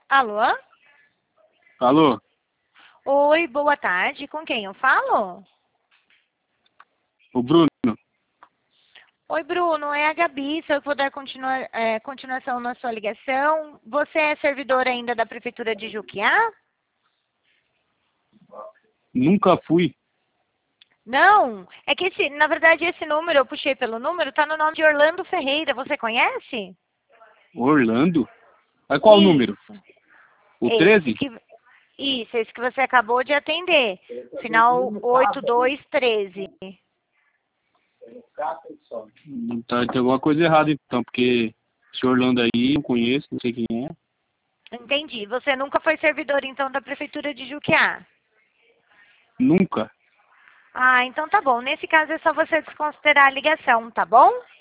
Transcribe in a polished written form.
Alô? Alô? Oi, boa tarde. Com quem eu falo? O Bruno? Oi, Bruno. É a Gabi. Se eu puder continuação na sua ligação. Você é servidor ainda da Prefeitura de Juquiá? Nunca fui. Não. É que, na verdade, esse número, eu puxei pelo número, tá no nome de Orlando Ferreira. Você conhece? Orlando? Mas qual o número? Isso. O Esse 13? que, esse que você acabou de atender. Final 8213. Tá, tem alguma coisa errada então, porque esse Orlando aí eu conheço, não sei quem é. Entendi. Você nunca foi servidor, então, da Prefeitura de Juquiá? Nunca. Ah, então tá bom. Nesse caso é só você desconsiderar a ligação, tá bom?